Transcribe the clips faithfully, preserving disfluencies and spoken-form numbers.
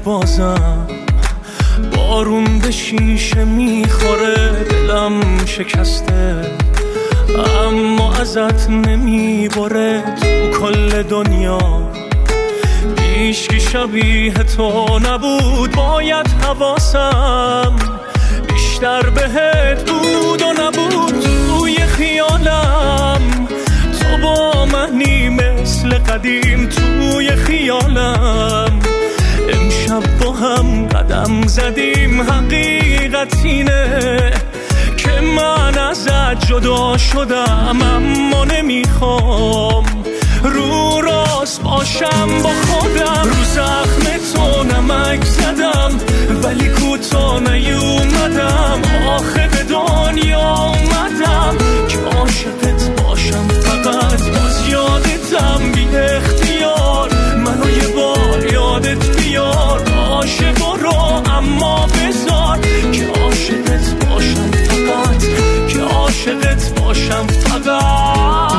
بازم بارون به شیشه میخوره، دلم شکسته اما ازت نمیبره. تو کل دنیا هیچکی شبیه تو نبود، باید حواسم بیشتر بهت بود و نبود. توی خیالم تو با منی مثل قدیم، توی خیالم امشب با هم قدم زدیم. حقیقت اینه که من ازت جدا شدم، اما نمیخوام رو راست باشم با خودم. رو زخم تو نمک زدم ولی کوتا نیومدم، آخه به دنیا اومدم که عاشقت باشم فقط. باز یادتم بی اختیار، منو یه بار یادت بیار. باشه برو اما بذار که عاشقت باشم فقط، که عاشقت باشم فقط.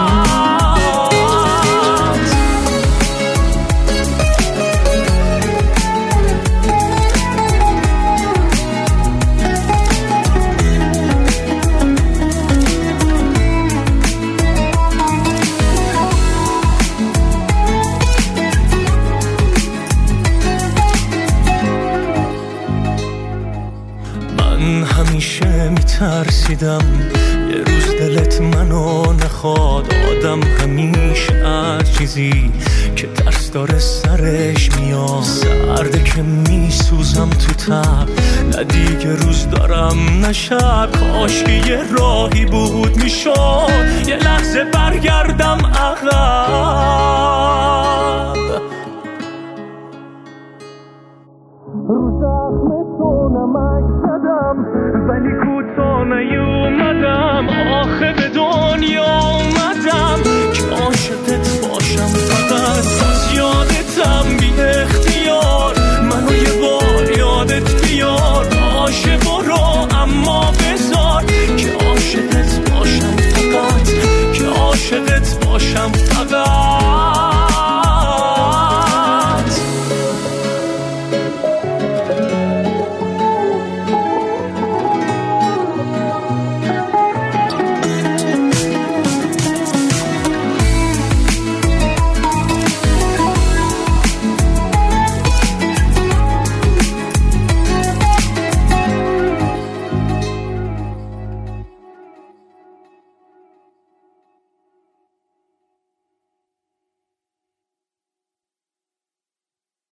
همیشه میترسیدم یه روز دلت منو نخواد. آدم همیشه از چیزی که ترس داره سرش میاد. سرده که میسوزم تو تب، نه دیگه روز دارم نه شب. کاش که یه راهی بود میشد یه لحظه برگردم عقب. رو زخم تو نمک زدم ولی کوتا نیومدم، آخه به دنیا